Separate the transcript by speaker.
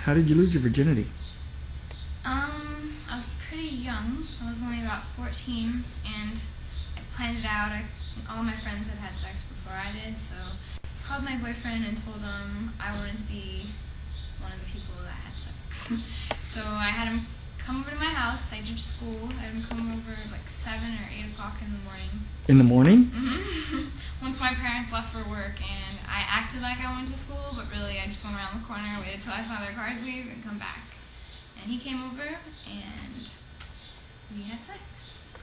Speaker 1: How did you lose your virginity?
Speaker 2: I was pretty young. I was only about 14, and I planned it out. All my friends had had sex before I did, so I called my boyfriend and told him I wanted to be one of the people that had sex. So I had him come over to my house. I did school. I had him come over like 7 or 8 o'clock in the morning.
Speaker 1: In the morning?
Speaker 2: Mm-hmm. Once my parents left for work, and I acted like I went to school, but really I just went around the corner, waited till I saw their cars leave, and come back. And he came over, and we had sex.